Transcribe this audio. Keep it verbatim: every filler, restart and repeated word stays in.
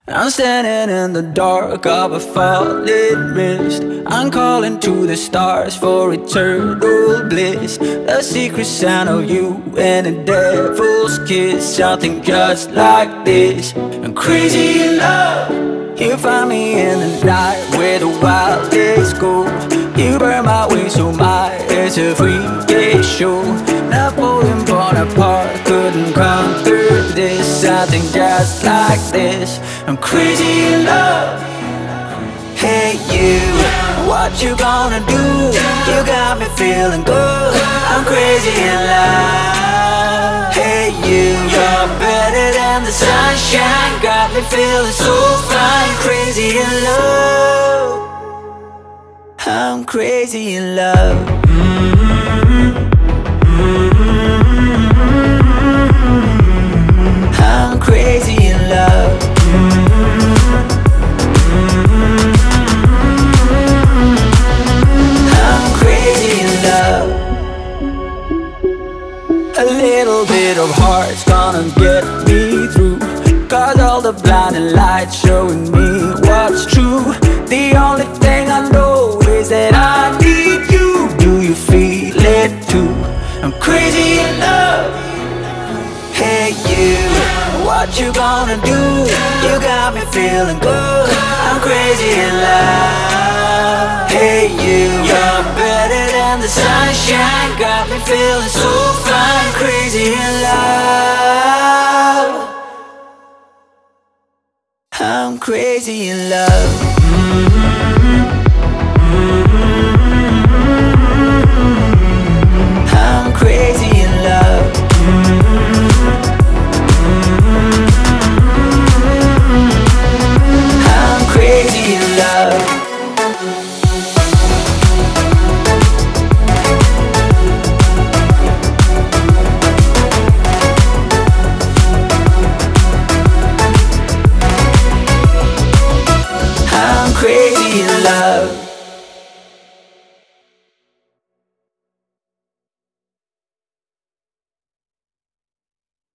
I'm standing in the dark of a falling mist. I'm calling to the stars for eternal bliss. The secret sound of you and a devil's kiss. Something just like this. I'm crazy in love. You find me in the night where the wild days go. You burn my wings so my head's a freaky show. Napoleon Bonaparte couldn't conquer this. Something just like this. I'm crazy in love. Hey you, what you gonna do? You got me feeling good. I'm crazy in love. Hey you, you're better than the sunshine. Got me feeling so fine. Crazy in love. I'm crazy in love. I'm crazy in love. I'm crazy in love. A little bit of heart's gonna get me through. Cause all the blinding lights showing me what's true. The only thing I know is that I need you. Do you feel it too? I'm crazy in love. Hey you, what you gonna do? You got me feeling good. I'm crazy in love. Hey you, you're better than the sunshine. Got me feeling so fine. Crazy in love. I'm crazy in love.